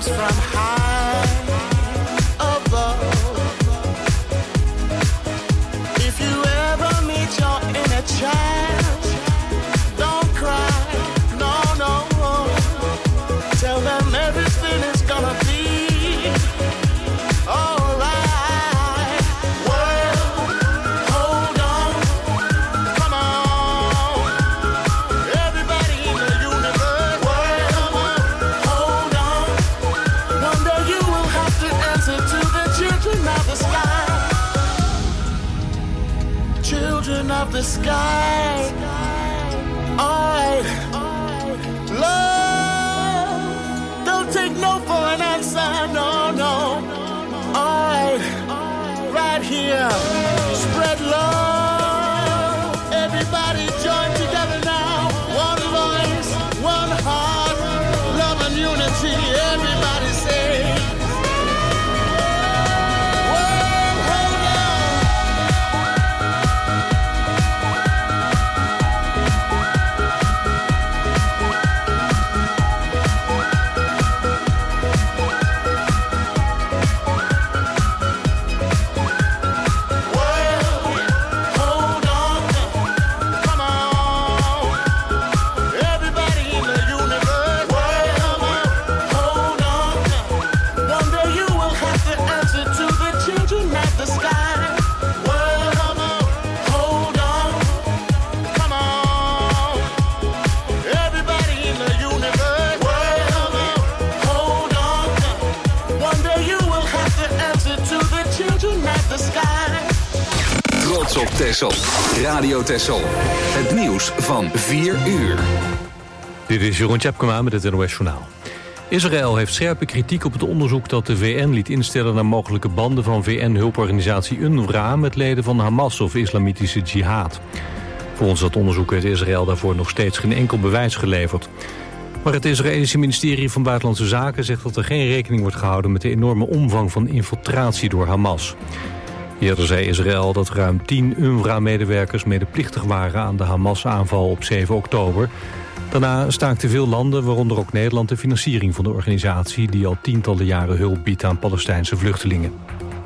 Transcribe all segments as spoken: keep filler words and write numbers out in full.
comes from high above. If you ever meet your inner child, don't cry, no, no. Tell them everything is gonna be alright. Well, hold on, come on. Everybody in the universe, well, hold on. One day you will have to answer to the children of the sky. Children of the sky. Alright, love, don't take no for an answer, no, no. Alright, right here, spread love. Everybody join together now. One voice, one heart, love and unity. Everybody say, well, hold on. Trots op Texel. Radio Texel. Het nieuws van vier uur. Dit is Jeroen Tjepkema met het N O S Journaal. Israël heeft scherpe kritiek op het onderzoek dat de V N liet instellen naar mogelijke banden van V N-hulporganisatie UNRWA met leden van Hamas of Islamitische Jihad. Volgens dat onderzoek heeft Israël daarvoor nog steeds geen enkel bewijs geleverd. Maar het Israëlische ministerie van Buitenlandse Zaken zegt dat er geen rekening wordt gehouden met de enorme omvang van infiltratie door Hamas. Eerder zei Israël dat ruim tien UNRWA-medewerkers medeplichtig waren aan de Hamas-aanval op zeven oktober. Daarna staakten veel landen, waaronder ook Nederland, de financiering van de organisatie die al tientallen jaren hulp biedt aan Palestijnse vluchtelingen.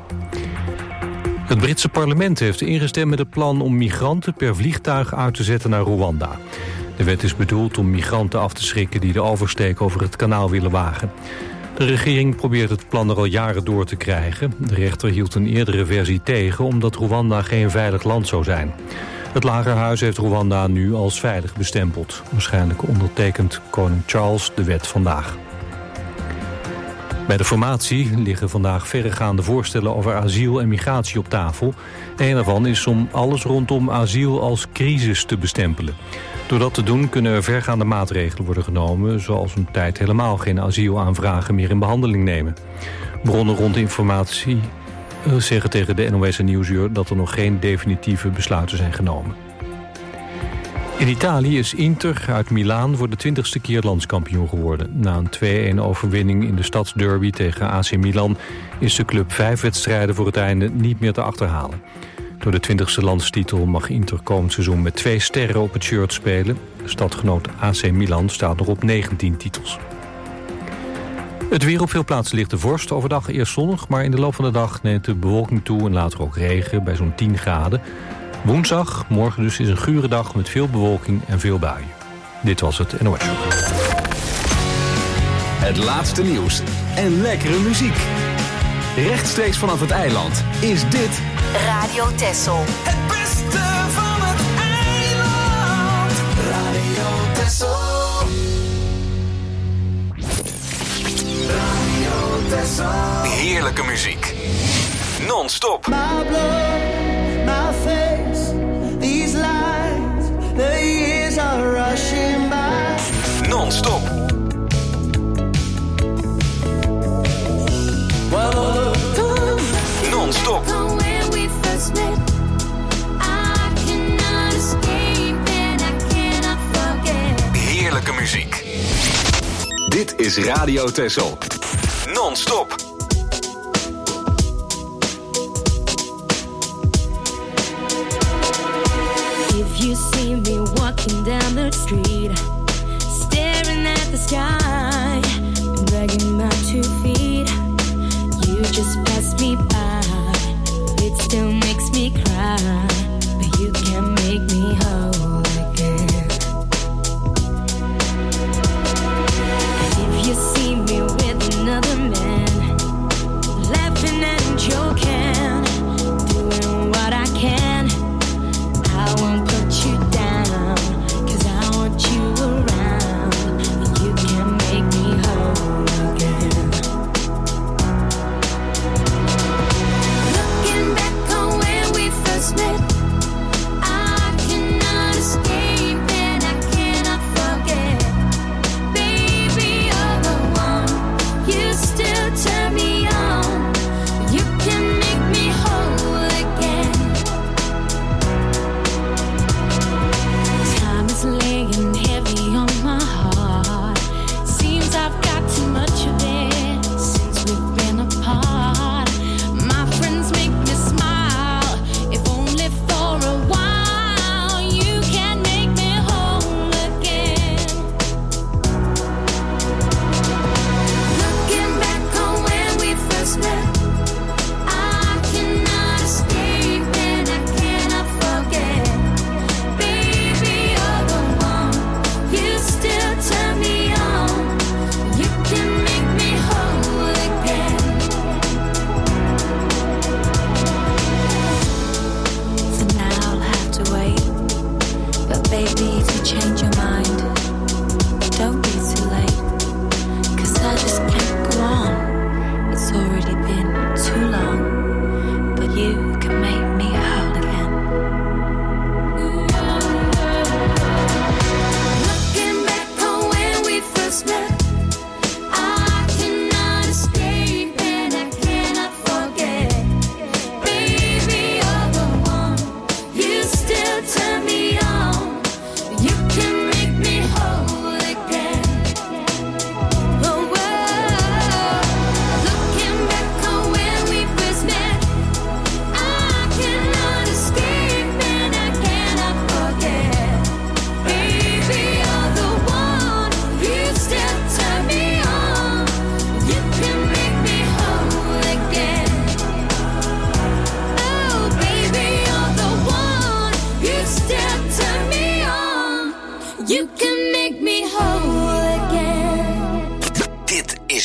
Het Britse parlement heeft ingestemd met het plan om migranten per vliegtuig uit te zetten naar Rwanda. De wet is bedoeld om migranten af te schrikken die de oversteek over het kanaal willen wagen. De regering probeert het plan er al jaren door te krijgen. De rechter hield een eerdere versie tegen omdat Rwanda geen veilig land zou zijn. Het Lagerhuis heeft Rwanda nu als veilig bestempeld. Waarschijnlijk ondertekent koning Charles de wet vandaag. Bij de formatie liggen vandaag verregaande voorstellen over asiel en migratie op tafel. Een daarvan is om alles rondom asiel als crisis te bestempelen. Door dat te doen kunnen er vergaande maatregelen worden genomen, zoals een tijd helemaal geen asielaanvragen meer in behandeling nemen. Bronnen rond de informatie zeggen tegen de N O S en Nieuwsuur dat er nog geen definitieve besluiten zijn genomen. In Italië is Inter uit Milaan voor de twintigste keer landskampioen geworden. Na een twee-een overwinning in de stadsderby tegen A C Milan is de club vijf wedstrijden voor het einde niet meer te achterhalen. Door de twintigste landstitel mag Inter komend seizoen met twee sterren op het shirt spelen. Stadgenoot A C Milan staat nog op negentien titels. Het weer: op veel plaatsen ligt de vorst. Overdag eerst zonnig, maar in de loop van de dag neemt de bewolking toe en later ook regen bij zo'n tien graden. Woensdag, morgen dus, is een gure dag met veel bewolking en veel buien. Dit was het N O S. Het laatste nieuws en lekkere muziek. Rechtstreeks vanaf het eiland is dit Radio Texel. Het beste van het eiland. Radio Texel. Radio Texel. heerlijke muziek. Non-stop. My blood, my face, these lines, the years are rushing by. Non-stop. Non-stop. Heerlijke muziek. Dit is Radio Texel. Non-stop. If you see me walking down the street, staring at the sky, dragging my two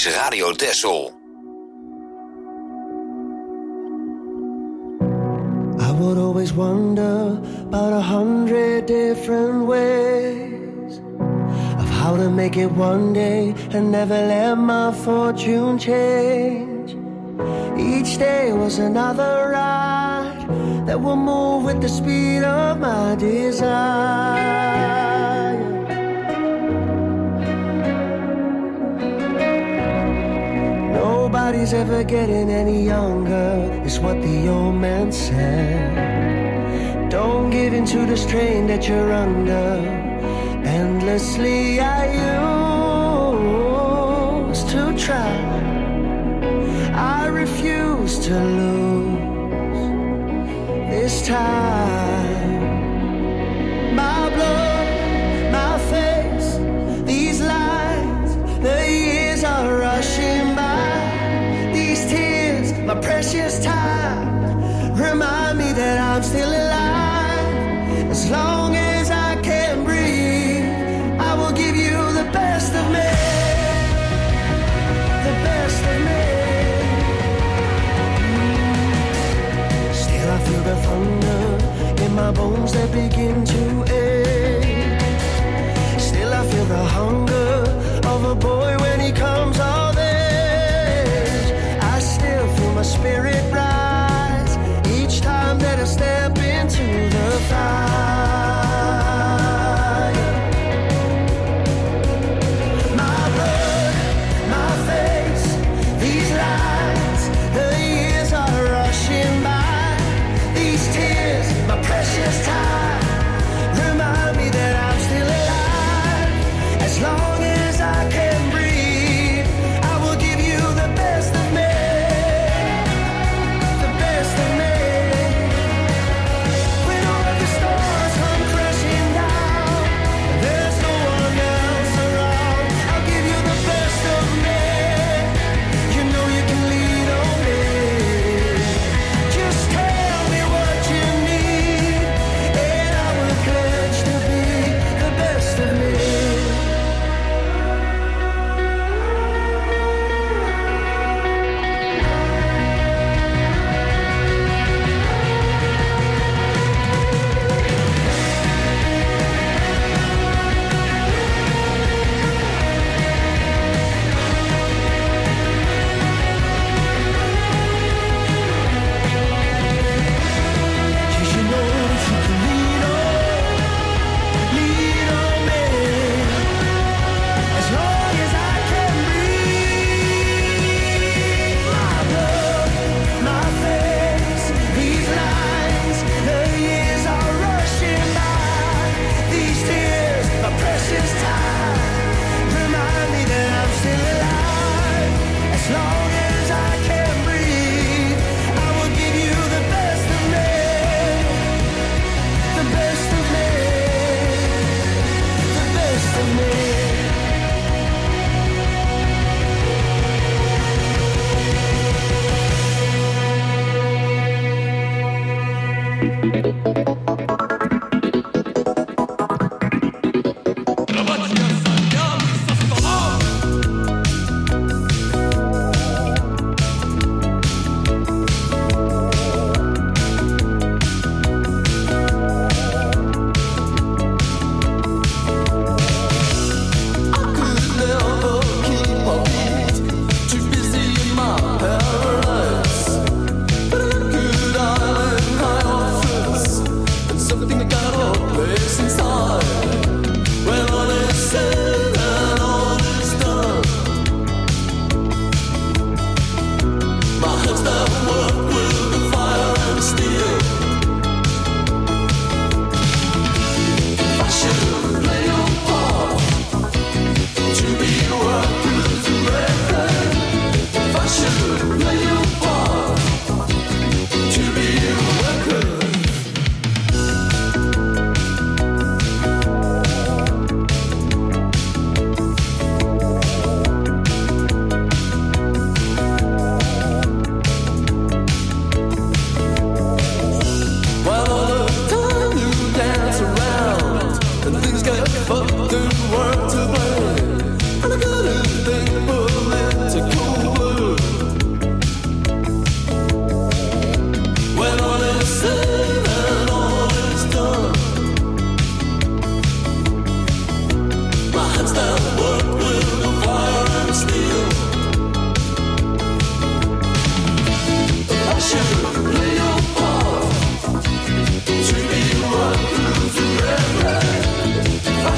is Radio Texel. I would always wonder about a hundred different ways of how to make it one day and never let my fortune change. Each day was another ride that will move with the speed of my desire. Nobody's ever getting any younger, is what the old man said. Don't give in to the strain that you're under. Endlessly I used to try, I refuse to lose this time. My blood, my face, these lines, the years are rushing by. These tears, my precious time, remind me that I'm still alive. As long as I can breathe, I will give you the best of me, the best of me. Still I feel the thunder in my bones that begin to ache. Still I feel the hunger of a boy when he comes of age. I still feel my spirit rise each time that I step into the fire. My blood, my face, these lines, the years are rushing by. These tears, my precious time, remind me that I'm still alive. As long as I can breathe, I will give you the best of me, the best of me. When all of the stars come crashing down, there's no one else around. I'll give you the best of me. You know you can lean on me. Just tell me what you need, and I will pledge to be the best of me.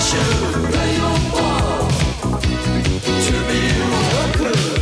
should play your part to be what could.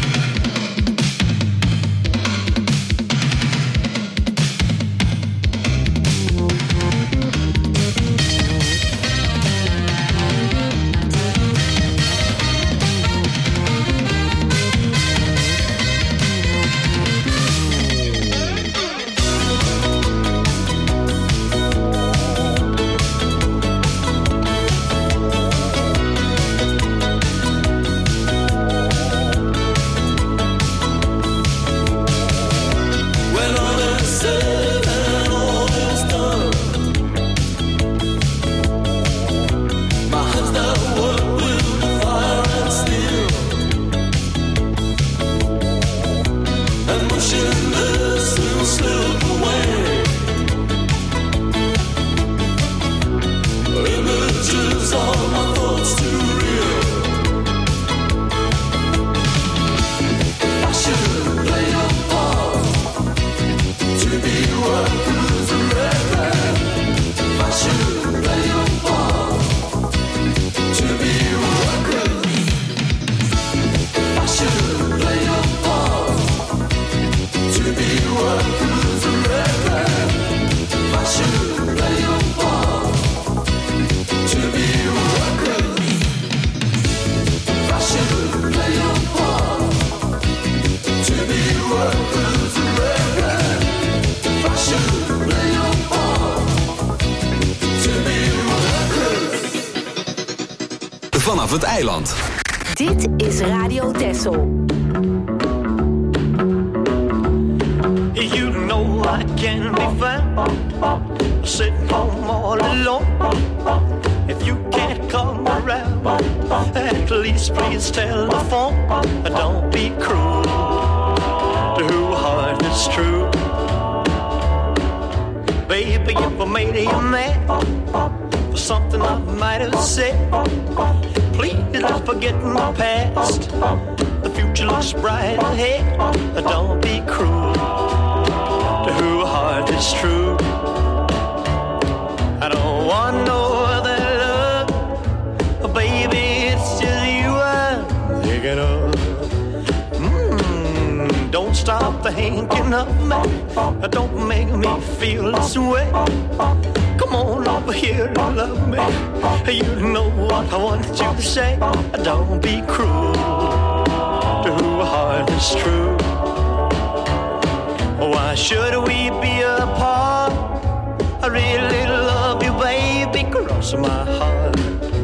Vanaf het eiland. Dit is Radio Texel. You know I can be found sitting home all alone. If you can't come around, at least please tell the phone. Don't be cruel to who heart is true. Baby, if I made you mad for something I might have said, please don't forget my past. The future looks bright ahead. Don't be cruel to who heart is true. I don't want no other love, baby, it's just you I'm thinking of. Mm, don't stop thinking of me. Don't make me feel this way. Come on over here and love me. You know what I want you to say. Don't be cruel to who heart is true. Why should we be apart? I really love you, baby, cross my heart.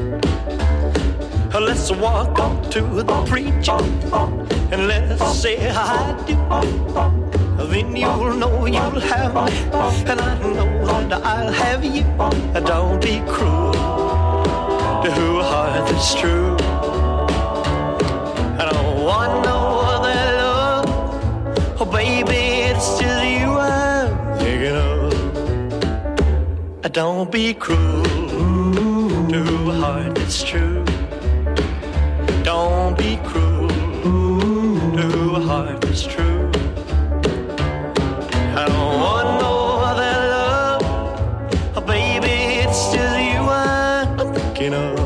Let's walk up to the preacher and let's say I do. Then you'll know you'll have me, and I know that I'll have you. Don't be cruel to who heart is true. I don't want no other love, oh baby, it's just you I'm thinking of. Don't be cruel to who heart is true. Don't be cruel to who heart is true. I don't want no other love, oh baby, it's just you I'm thinking of.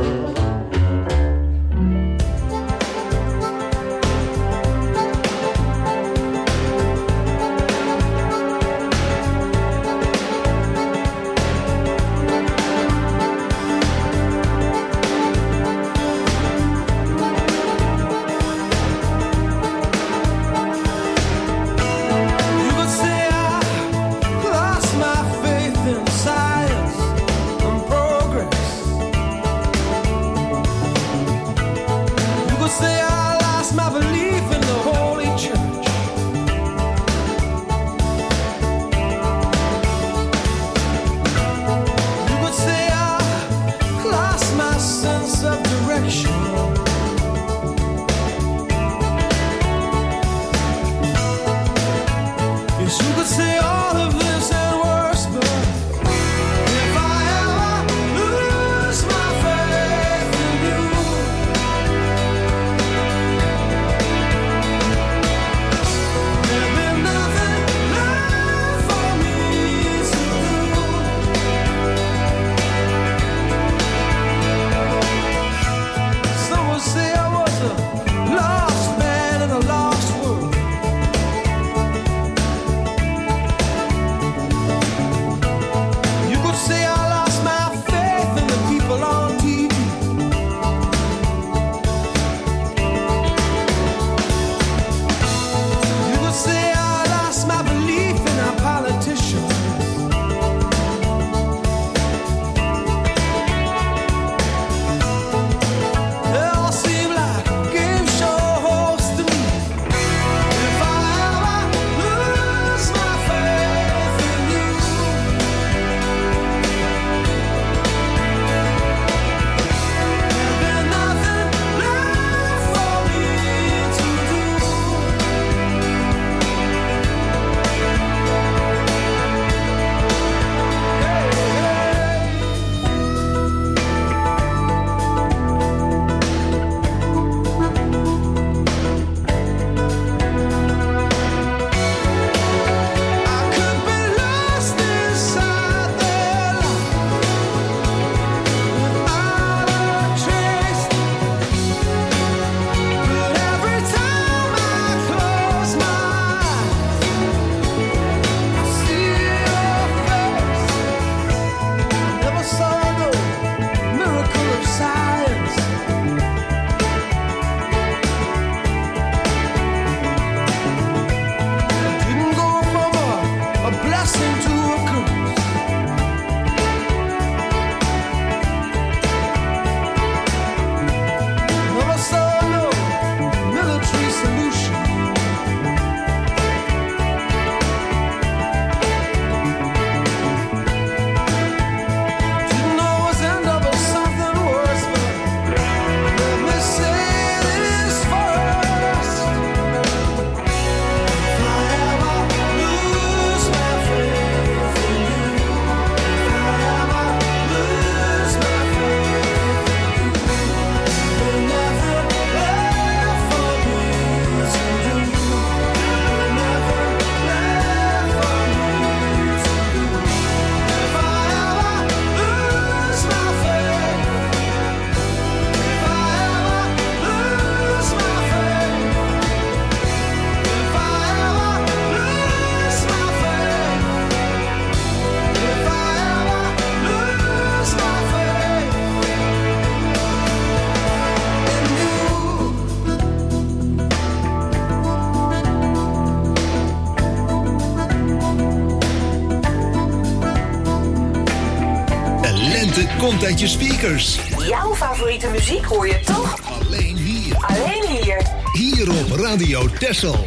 content je speakers. Jouw favoriete muziek hoor je toch? Alleen hier. Alleen hier. Hier op Radio Texel.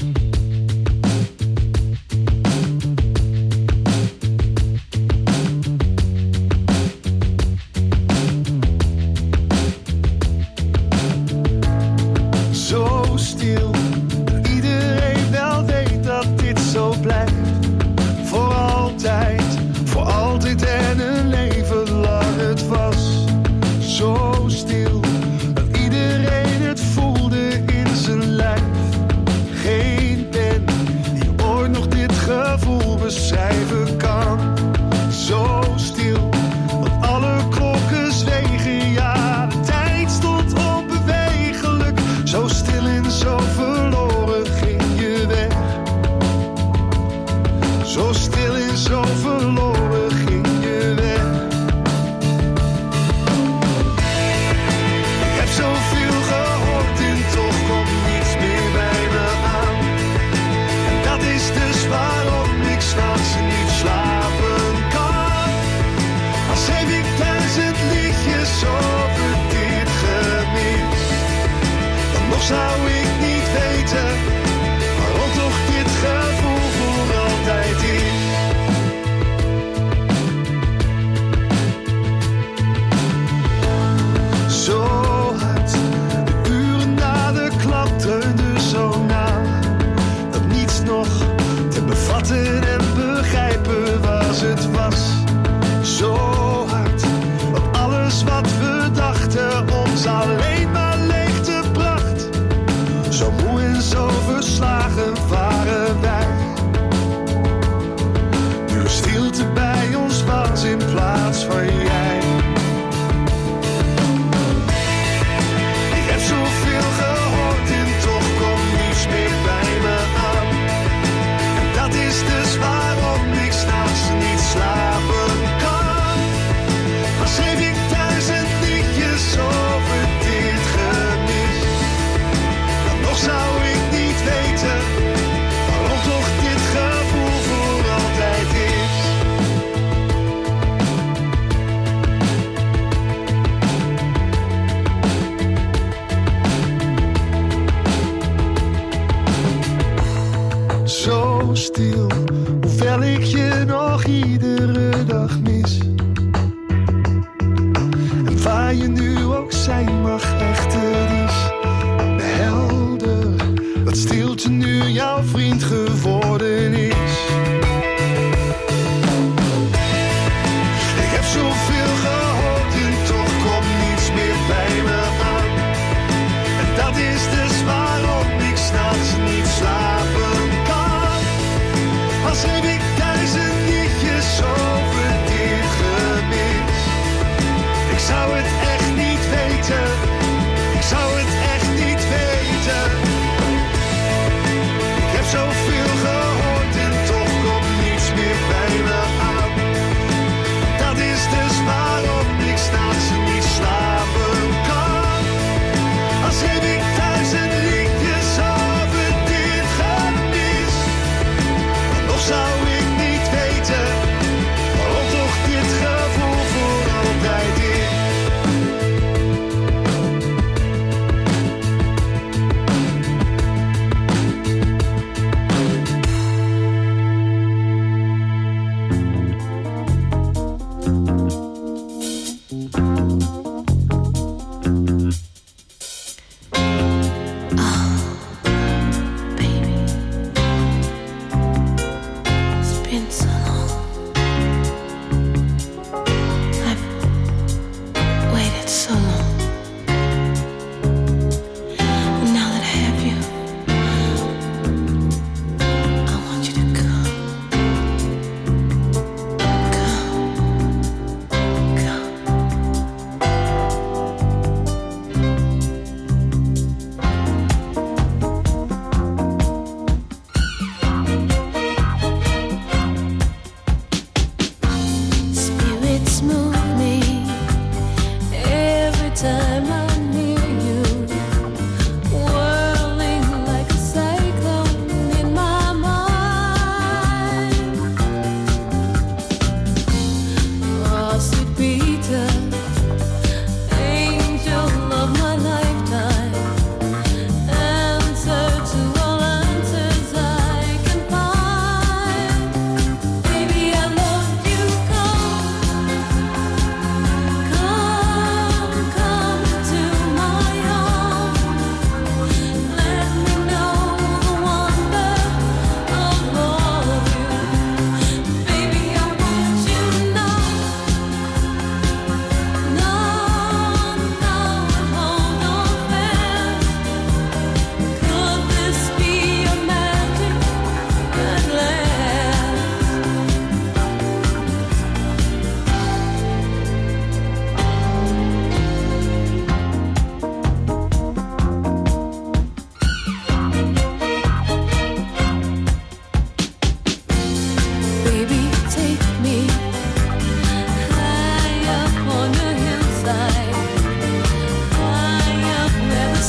Zo stil, dat iedereen wel weet dat dit zo blijft. Voor altijd, voor altijd en een leven lang het was. Zo stil, dat iedereen het voelde in zijn lijf. Geen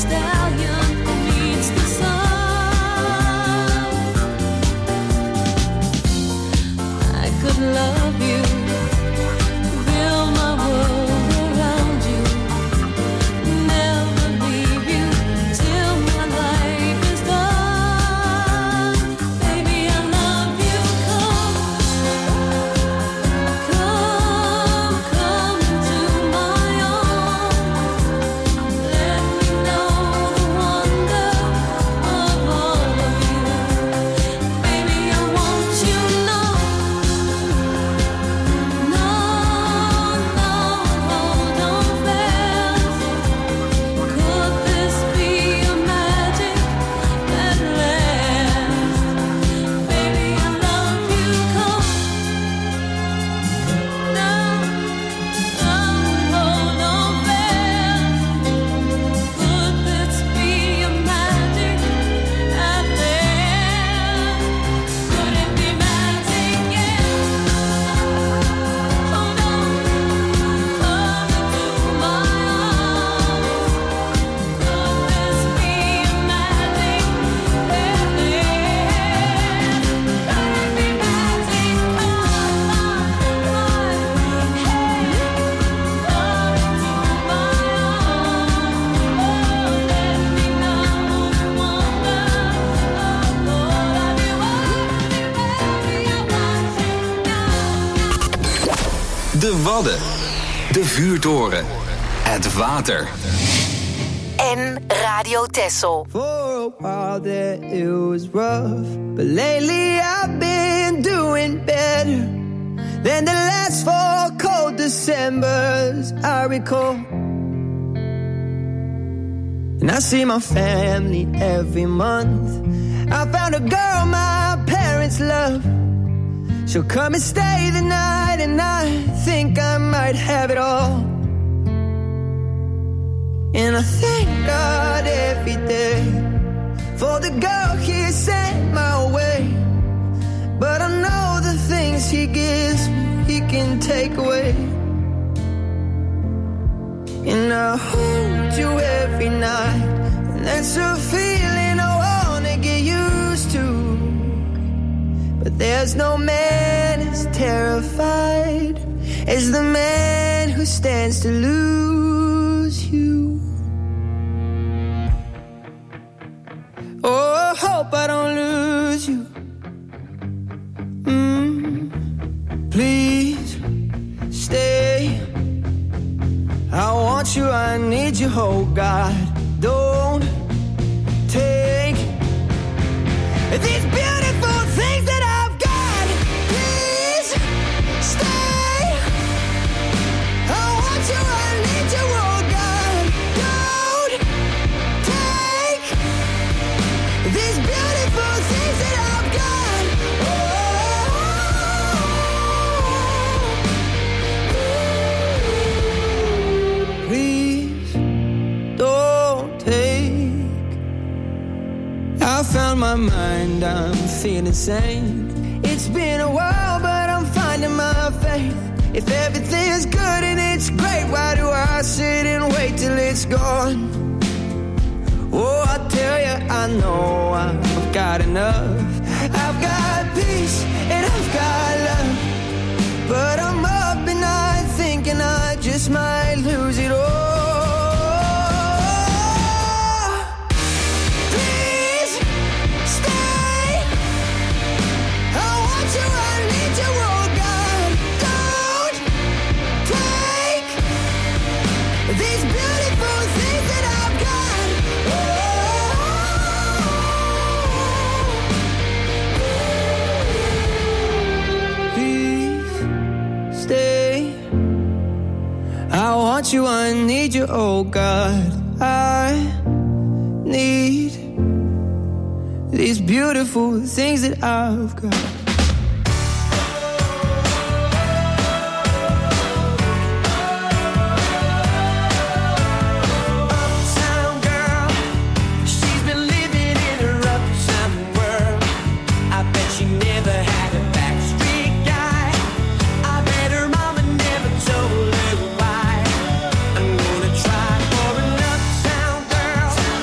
stallion who meets the sun. I could love you, build my world around you, never leave you till my life is done. Baby, I love you. Come, come, come into my arms. Let me know the wonder of all of you. Baby, I want you now. No, no, hold on fast. Could this be a magic that lasts? Baby, I love you. Come now, now, hold on fast. Could this be a magic that lasts? Could it be magic? Yeah. Hold on, come into my arms. Could this be a magic that lasts? Could it be magic? Come on, De Wadden. De Vuurtoren. Het water. En Radio Texel. For a while there it was rough, but lately I've been doing better than the last four cold Decembers I recall. And I see my family every month. I found a girl my parents love. She'll come and stay the night, and I think I might have it all. And I thank God every day for the girl He sent my way. But I know the things He gives me, He can take away. And I hold you every night, and that's a feeling I wanna get used to. But there's no man as terrified as the man who stands to lose you. Oh, I hope I don't lose you. Mm, please stay. I want you, I need you, oh God. Don't take these beautiful things that I've got. Please stay. I want you, I need you, oh God. Don't take these beautiful things that I've got. Oh, please don't take. I found my mind, I'm feeling sane. It's been a while, but I'm finding my faith. If everything's good and it's great, why do I sit and wait till it's gone? Oh, I tell you, I know I've got enough. I've got peace and I've got love. But I'm up at night thinking I just might lose it all. Please stay. I want you, I need you, oh God. Don't take these beautiful things that I've got. Please stay. I want you, I need you, oh God. I need these beautiful things that I've got. Uptown girl, she's been living in her uptown world. I bet she never had a backstreet guy. I bet her mama never told her why. I'm gonna try for an uptown girl.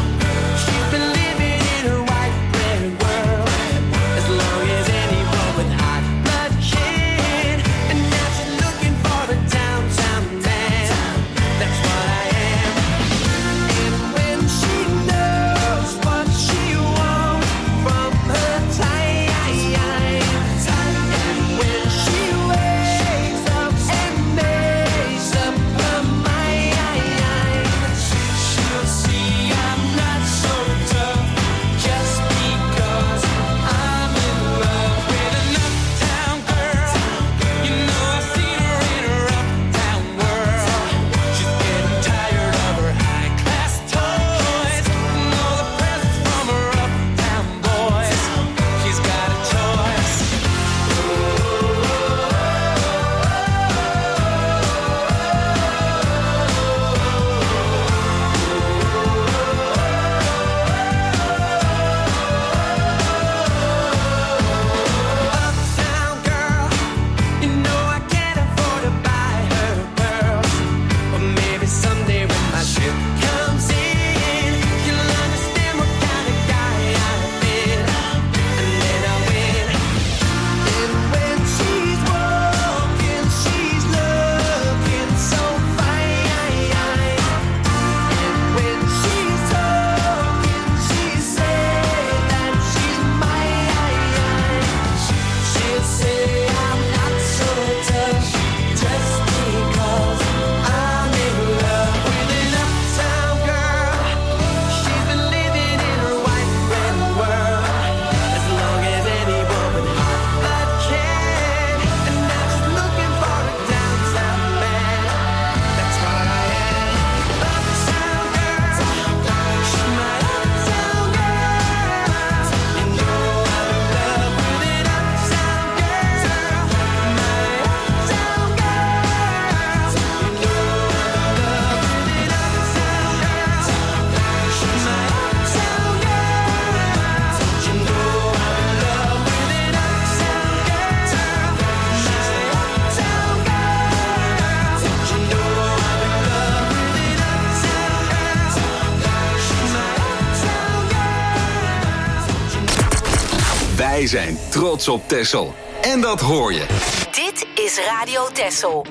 Wij zijn trots op Texel. En dat hoor je. Dit is Radio Texel.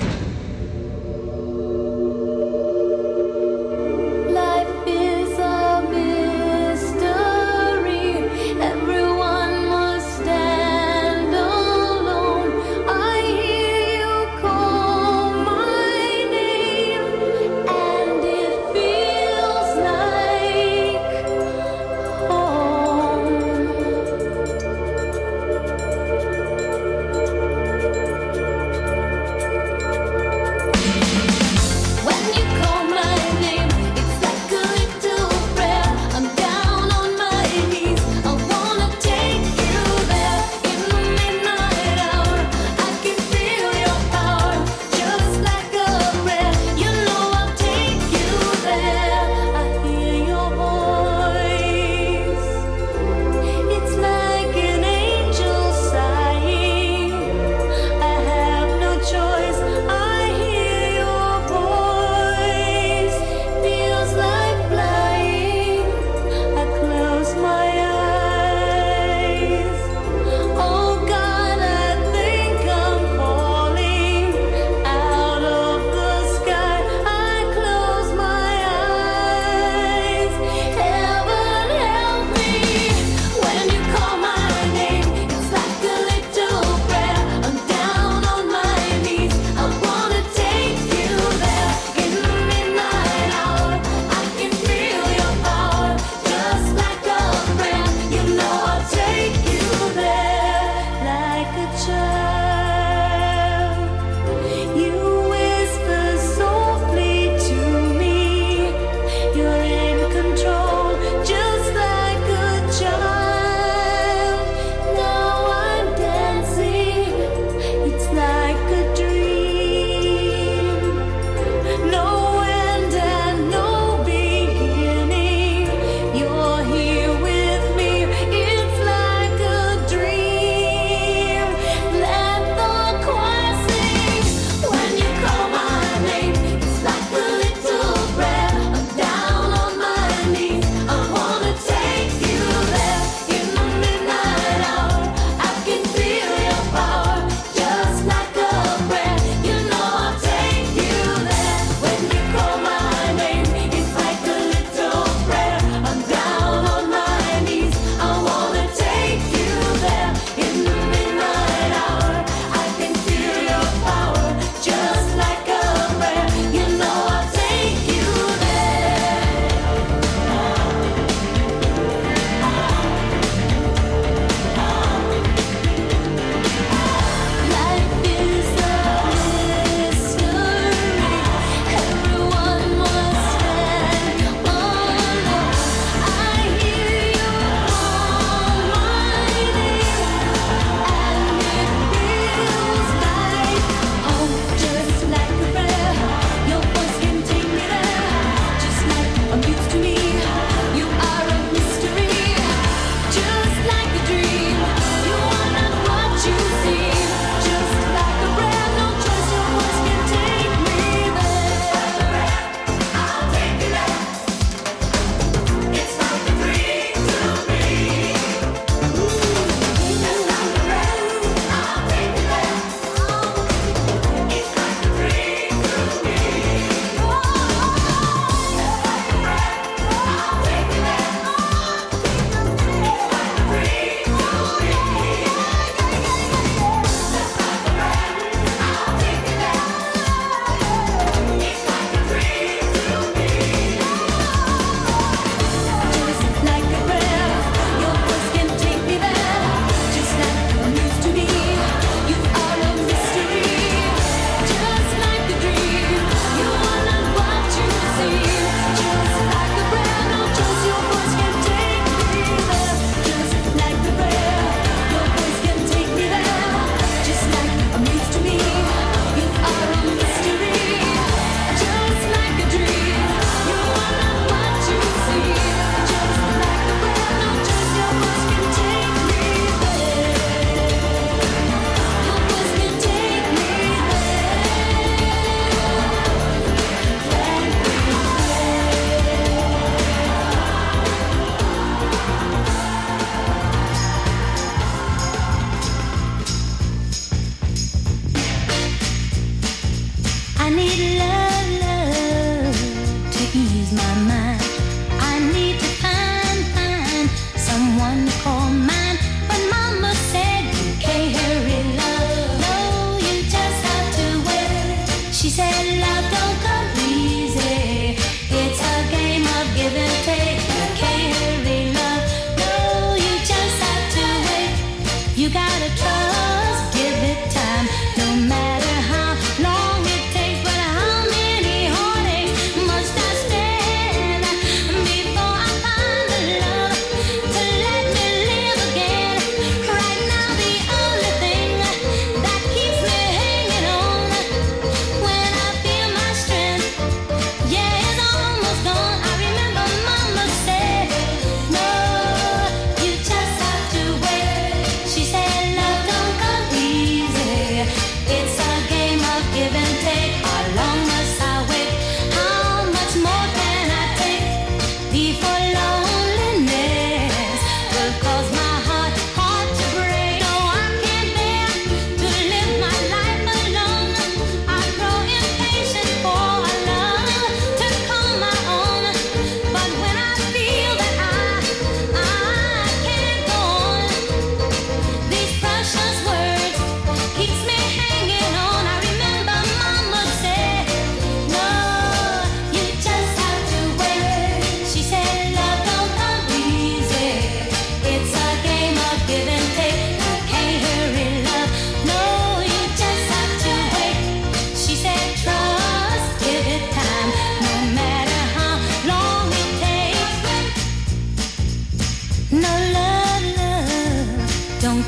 Life is a mystery. Everyone must stand alone. I hear you call my name, and it feels like home.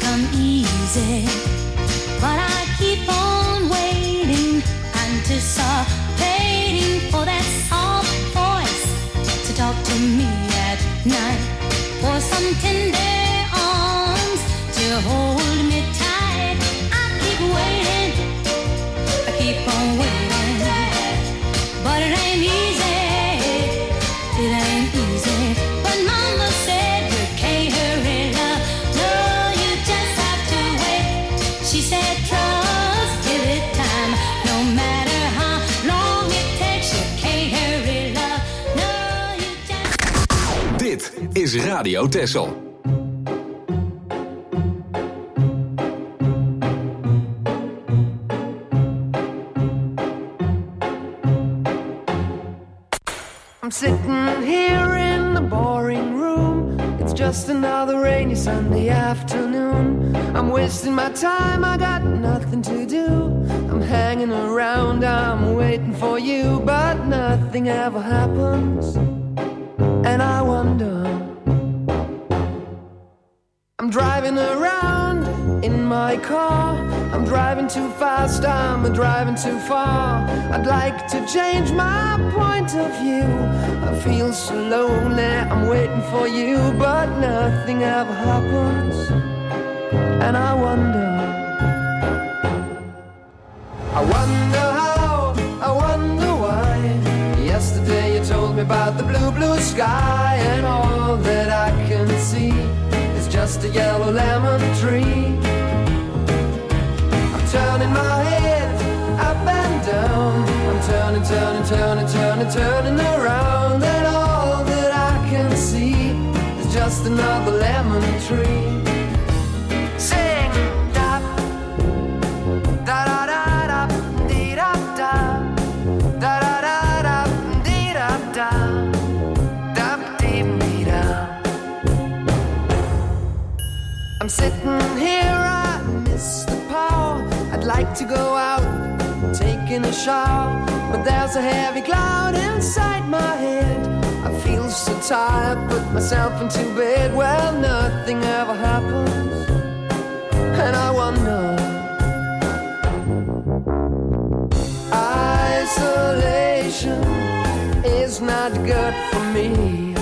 come easy, but I keep on waiting, anticipating for that soft voice to talk to me at night, for some tender arms to hold me tight. I keep waiting, I keep on waiting, but it ain't easy, it ain't easy. But mama said you can't hurry love, no, you just have to wait. She said trust, give it time, no matter how long it takes, you can't hurry love, no, you just. Dit is Radio Texel. I'm sitting here in the boring room. It's just another rainy Sunday afternoon. I'm wasting my time, I got nothing to do. I'm hanging around, I'm waiting for you, but nothing ever happens. And I wonder, I'm driving around in my car. I'm driving too fast, I'm driving too far. I'd like to change my point of view. I feel so lonely, I'm waiting for you, but nothing ever happens. And I wonder, I wonder how, I wonder why. Yesterday you told me about the blue, blue sky, and all that I can see is just a yellow lemon tree. I'm turning my head up and down. I'm turning, turning, turning, turning, turning around, and all that I can see is just another lemon tree. Sing da da da da da dee da da da da da da dee da da da dee dee da. I'm sitting here, I miss the power. I'd like to go out, taking a shower, but there's a heavy cloud inside my head. I feel so tired, put myself into bed. Well, nothing ever happens, and I wonder. Isolation is not good for me.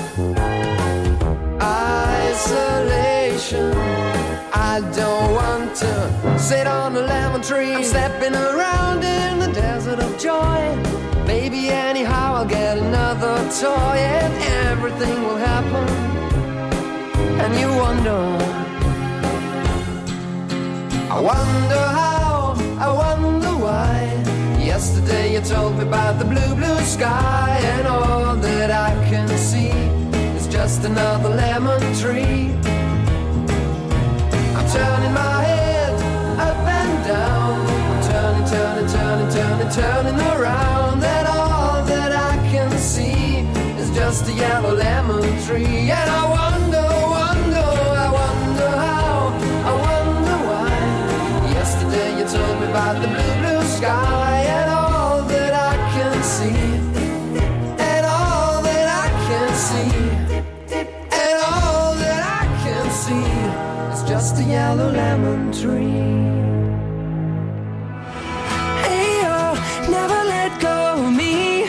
Isolation, I don't want to sit on a lemon tree. I'm stepping around in the desert of joy. Maybe anyhow I'll get another toy, and everything will happen. And you wonder, I wonder how, I wonder why. Yesterday you told me about the blue, blue sky, and all that I can see is just another lemon tree. I'm turning my head up and down. I'm turning, turning, turning, turning, turning around, and all that I can see is just a yellow lemon tree. And I wonder, wonder, I wonder how, I wonder why. Yesterday you told me about the blue, blue sky, and all that I can see, and all that I can see, and all that I can see is just a yellow lemon tree. Hey, oh, never let go of me.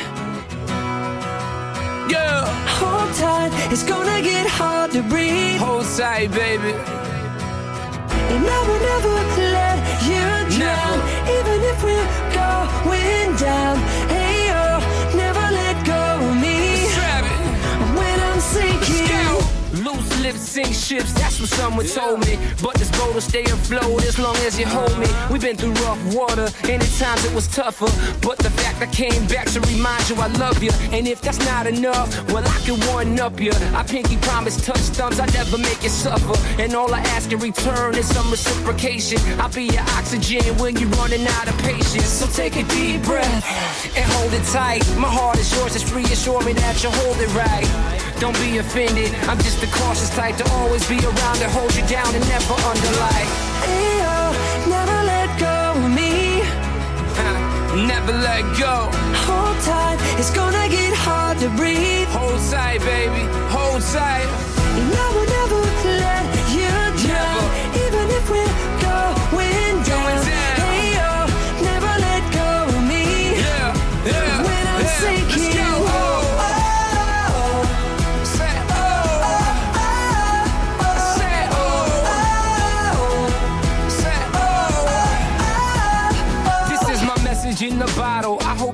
Yeah. Hold tight, it's gonna get hard to breathe. Hold tight, baby. And I will never let you drown, Never. even if we're going down. Hey, oh, never let go of me Grab it. when I'm sinking. Loose lips sink ships, that's what someone told me. But this boat will stay afloat as long as you hold me. We've been through rough water, and at times it was tougher. But the fact I came back to remind you I love you. And if that's not enough, well, I can one up you. I pinky promise, touch thumbs, I never make you suffer. And all I ask in return is some reciprocation. I'll be your oxygen when you're running out of patience. So take a deep breath and hold it tight. My heart is yours, just reassure me that you hold it right. Don't be offended, I'm just the cautious type to always be around to hold you down and never underlie. Hey, oh, never let go of me. Never let go. Hold tight, it's gonna get hard to breathe. Hold tight, baby, hold tight. And I will never let you drown, Never. even if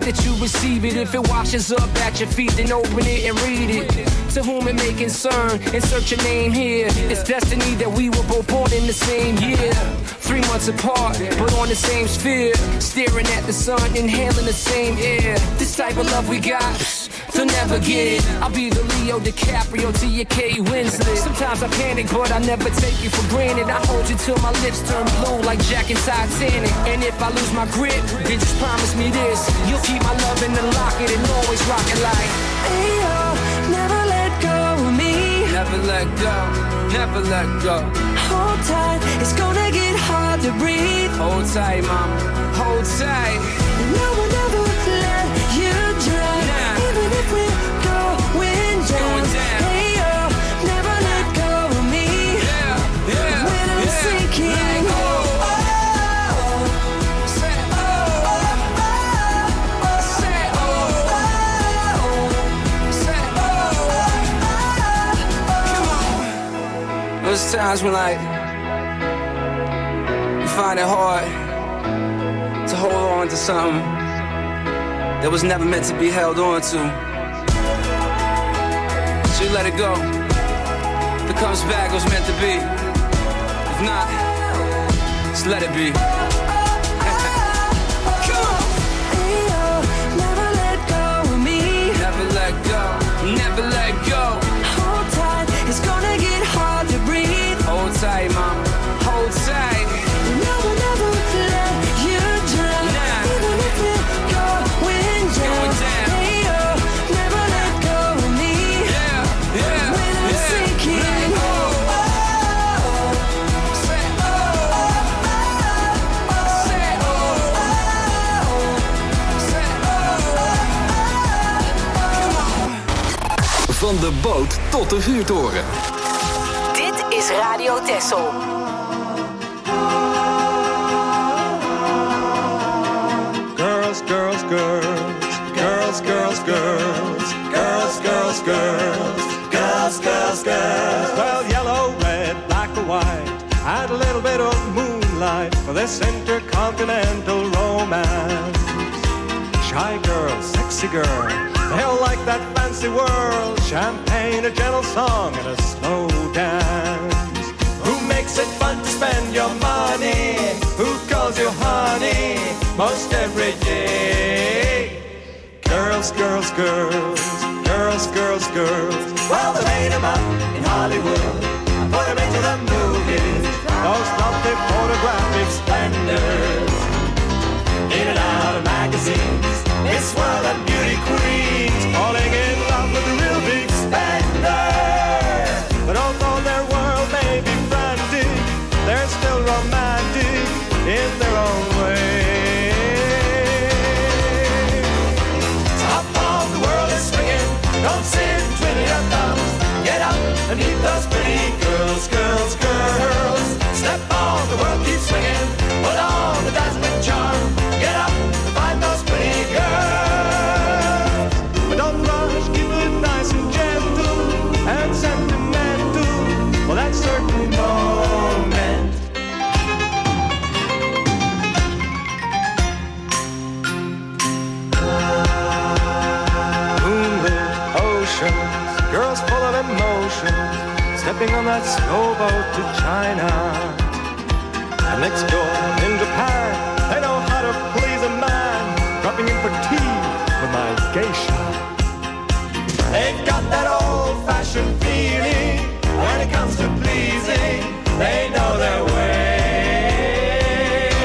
that you receive it. If it washes up at your feet, then open it and read it. To whom it may concern, insert your name here. It's destiny that we were both born in the same year. Three months apart, but on the same sphere. Staring at the sun, inhaling the same air. This type of love we got, they'll never get it. I'll be the Leo DiCaprio to your Kate Winslet. Sometimes I panic, but I never take you for granted. I hold you till my lips turn blue like Jack and Titanic. And if I lose my grip, then just promise me this: you'll keep my love in the locket and always rock it like. Hey, yo, never let go of me. Never let go, never let go. Hold tight, it's gonna get hard to breathe. Hold tight, mama, hold tight. No one ever let you drown, nah. even if we're going down. Going down. Hey, yo, never let go of me. Yeah, yeah, when I'm yeah. sinking. Let go. There's times when like you find it hard to hold on to something that was never meant to be held on to. So you let it go. If it comes back, it was meant to be. If not, just let it be. Come on. Hey, yo, never let go of me. Never let go. Never let go. Hold tight, it's gonna get hard to breathe. Hold tight, mama. Hold tight. No one ever let you drown, Nah. even if we're going down. Going down. Hey, yo, never let go of me. Yeah, yeah, when I'm yeah. sinking. Let go. Say, oh, oh, oh. Say, oh, oh. Say, oh, oh. Van de boot tot de vuurtoren. Dit is Radio Texel. Girls, girls, girls, girls, girls, girls, girls, girls, girls, girls, girls, girls. Well, yellow, red, black or white, and a little bit of moonlight for this intercontinental romance. Shy girl, sexy girl, they all like that fancy world. Champagne, a gentle song, and a slow dance. Who makes it fun to spend your money? Who calls you honey most every day? Girls, girls, girls, girls, girls, girls. Well, they made them up in Hollywood and put them into the movies. Those lovely photographic splendors, in and out of magazines. Miss World and beauty queens falling in love with the real big spenders. But although their world may be frantic, they're still romantic in their own way. Top of the world is swinging, don't sit and twiddle your thumbs. Get up and meet those pretty girls, girls, girls. Step on, the world keeps swinging, put on the dazzling charm. Get up and find those pretty girls. But don't rush, keep it nice and gentle and sentimental for that certain moment. Moonlit oceans, girls full of emotion, stepping on that slow boat to China. And next door in Japan, they know how to please a man, dropping in for tea with my geisha. They've got that old-fashioned feeling when it comes to pleasing. They know their way.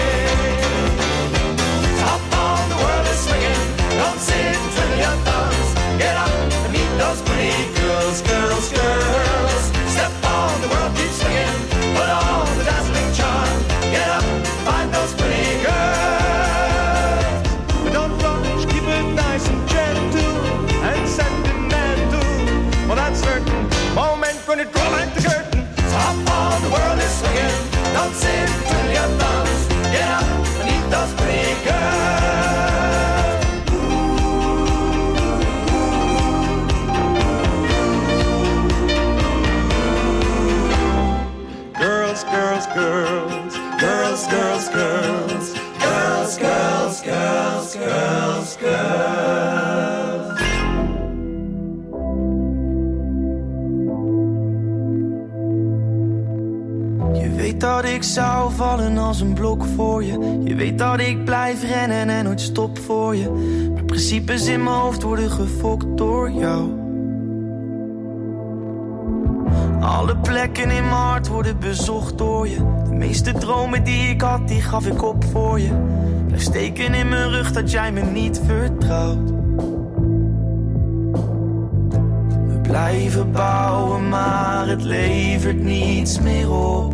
Top of the world is swinging. Don't sit and twiddle your thumbs. Get up and meet those pretty girls, girls, girls. Step on, the world keeps swinging. Put on the dazzling charm. Get up, find those pretty girls. But don't rush, keep it nice and gentle and sentimental weet dat ik zou vallen als een blok voor je. Je weet dat ik blijf rennen en nooit stop voor je. Maar principes in mijn hoofd worden gefokt door jou. Alle plekken in mijn hart worden bezocht door je. De meeste dromen die ik had, die gaf ik op voor je. Blijf steken in mijn rug dat jij me niet vertrouwt. We blijven bouwen, maar het levert niets meer op.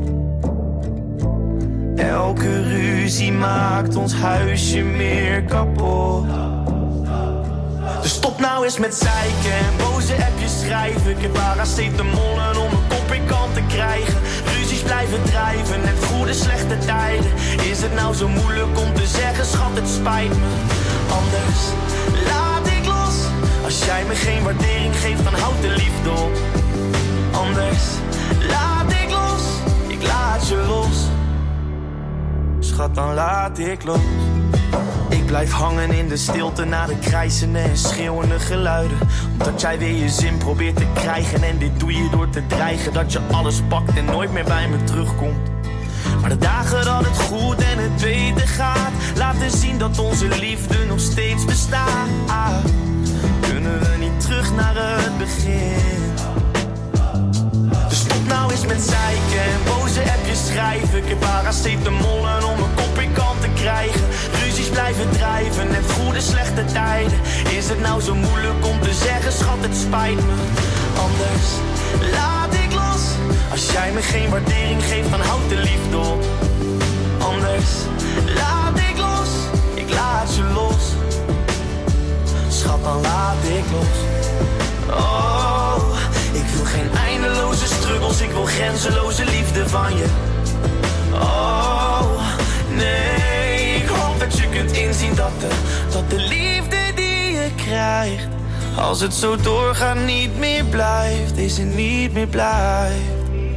Elke ruzie maakt ons huisje meer kapot. Dus stop nou eens met zeiken en boze appjes schrijven. Ik heb paracetamollen om een kop in kant te krijgen. Ruzies blijven drijven, net goede slechte tijden. Is het nou zo moeilijk om te zeggen, schat, het spijt me. Anders laat ik los. Als jij me geen waardering geeft, dan houd de liefde op. Anders laat ik los. Ik laat je los. Schat, dan laat ik los. Ik blijf hangen in de stilte naar de krijzende en schreeuwende geluiden. Omdat jij weer je zin probeert te krijgen. En dit doe je door te dreigen dat je alles pakt en nooit meer bij me terugkomt. Maar de dagen dat het goed en het beter gaat, laten zien dat onze liefde nog steeds bestaat. Kunnen we niet terug naar het begin? Dus stop nou eens met zeiken en boze appjes schrijven. Ik heb paracetamollen om een kop in kant te krijgen. Ruzies blijven drijven, net goede slechte tijden. Is het nou zo moeilijk om te zeggen, schat, het spijt me. Anders laat ik los. Als jij me geen waardering geeft, dan houd de liefde op. Anders laat ik los. Ik laat je los. Schat, dan laat ik los. Oh, ik wil geen eindeloze struggles, ik wil grenzeloze liefde van je. Oh, nee, ik hoop dat je kunt inzien dat de, dat de liefde die je krijgt, als het zo doorgaat, niet meer blijft. Is het niet meer blijft.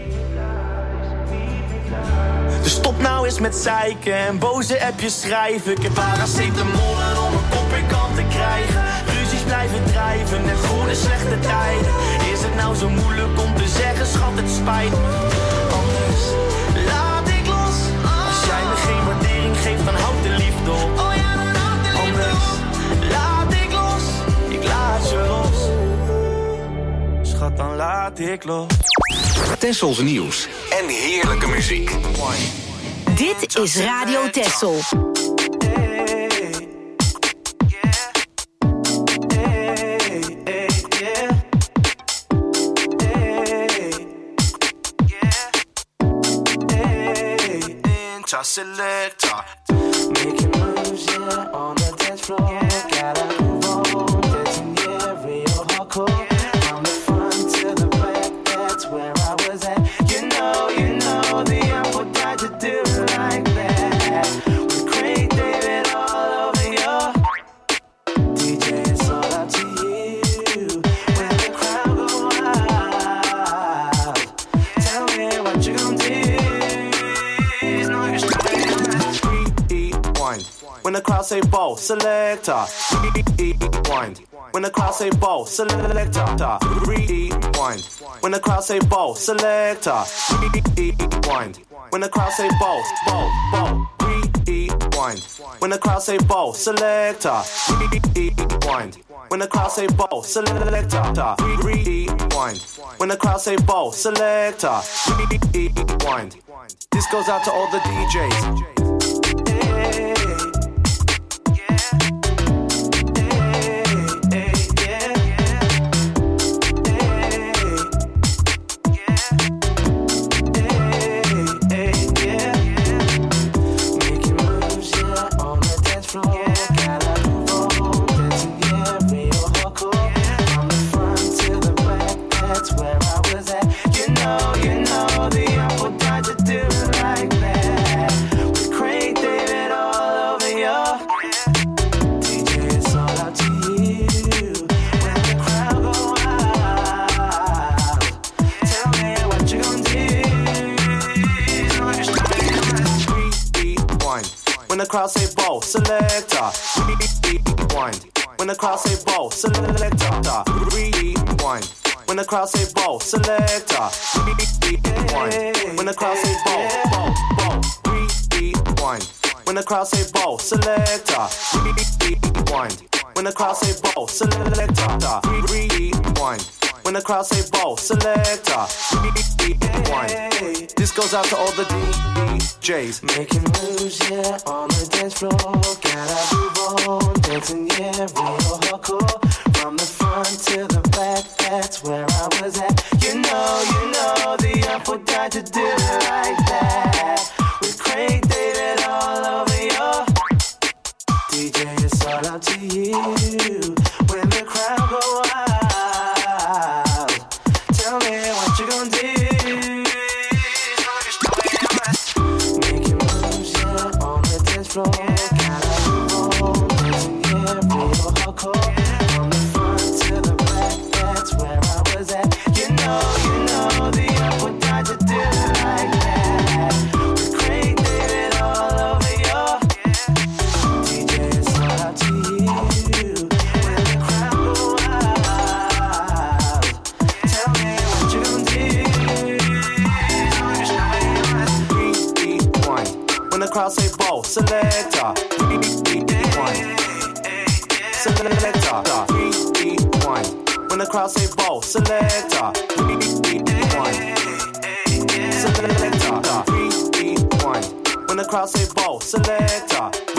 Dus stop nou eens met zeiken en boze appjes schrijven. Ik heb paracetamollen om een kop in kant te krijgen. Ruzies blijven drijven en goede slechte tijden. Is het nou zo moeilijk om te zeggen, schat, het spijt me. Anders laat ik los. Als jij me geen waardering geeft, dan houd de liefde op. Anders laat ik los. Ik laat je los. Schat, dan laat ik los. Tessels nieuws en heerlijke muziek. Dit is Radio Tessel. Selector, making moves, yeah, on the dance floor. Gotta move on, dancing, yeah, real hardcore. From the front to the back, that's where I was at. You know, you know, the apple died to do it like that. With Craig David all over you. D J, it's all up to you. When the crowd go wild, tell me what you gon' do. When the crowd say ball, selector, rewind. When the crowd say ball, selector, rewind. When the crowd say ball, selector, rewind. When the crowd say ball, ball, ball, rewind. When the crowd say ball, selector, rewind. When the crowd say ball, selector, rewind. When the crowd say ball, selector, rewind. This goes out to all the D Js. Hey. When the crowd say ball, selector, rewind. When the crowd say ball, selector, rewind. when the crowd say ball, selector, rewind. When the crowd say ball, ball, ball, rewind. When the crowd say ball, selector, rewind. When the crowd say ball, selector, rewind. When the crowd say ball, selector, rewind. This goes out to all the D Js making moves, yeah, on the dance floor. Gotta move on, dancing, yeah, real hardcore. From the front to the back, that's where I was at. You know, you know, the apple died to do it like that. With Craig David all over your D J, it's all up to you. When the crowd go wild, tell me what you gonna do. Making moves, yeah, on the dance floor. Gotta move on, dancing, yeah, real hardcore. From the front to the back, that's where I was at. You know, you know, the apple died to do it like that. With Craig David all over your D J, it's all up to you. When the crowd go wild, tell me what you gonna do. rewind. When the crowd say ball, selector, rewind. Selector, rewind. When the crowd say ball, selector, rewind. Selector, rewind. When the crowd say ball, selector.